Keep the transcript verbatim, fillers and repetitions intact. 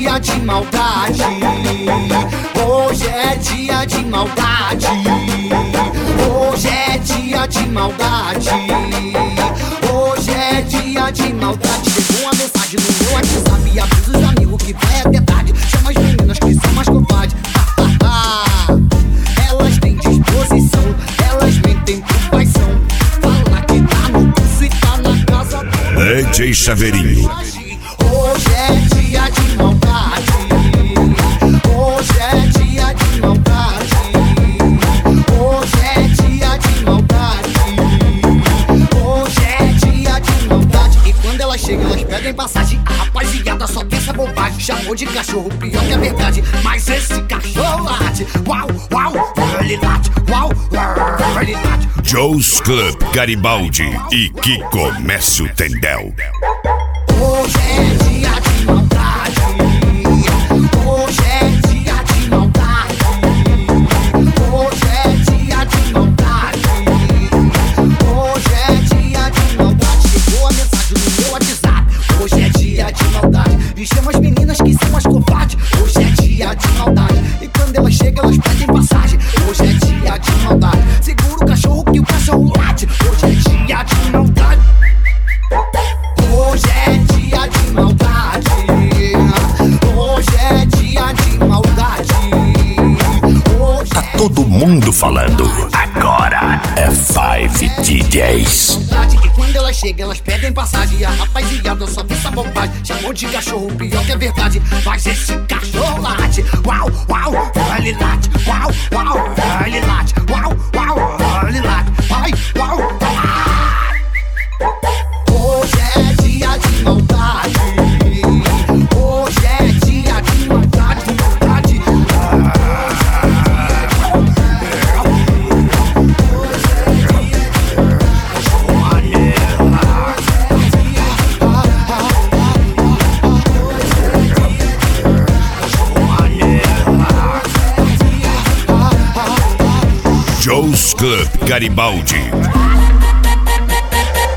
dia de maldade. Hoje é dia de maldade. Hoje é dia de maldade. Hoje é dia de maldade. Chegou uma mensagem no meu WhatsApp e avisa os amigos que vai até tarde. Chama as meninas que são mais covardes. Elas têm disposição, elas mentem por paixão. Fala que tá no curso e tá na casa do D J Chaveirinho. Hoje é dia de maldade. Hoje é dia de maldade. Hoje é dia de maldade. Hoje é dia de maldade. E quando elas chegam, elas pedem passagem. A rapaziada só pensa bobagem. Chamou de cachorro, pior que a verdade. Mas esse cachorro late. Uau, uau, ele late. Uau, uau, ele late. Joe's Club Garibaldi e que comece o Tendel. Hoje é dia de maldade. Hoje é dia de maldade. Hoje é dia de maldade. Hoje é dia de maldade. Chegou a mensagem no meu WhatsApp. Hoje é dia de maldade. E chama as meninas que são as covardes. Hoje é dia de maldade. E quando elas chegam, elas pedem passagem. Hoje é dia de maldade. Segura o cachorro que o cachorro late. Hoje é dia de maldade. Hoje é dia de maldade. Hoje é dia de maldade. Hoje Tá todo mundo falando. Agora é Five D Js. E quando elas chegam, elas pedem passagem. E a rapaziada só pensa bobagem. Chamou de cachorro, pior que é verdade. Mas esse cachorro late. Uau, uau, ele late. Uau, uau, ele late. Uau, uau, ele late. Ai, uau, hoje é dia de maldade. Hoje é dia de maldade, maldade. Joe's Club Garibaldi.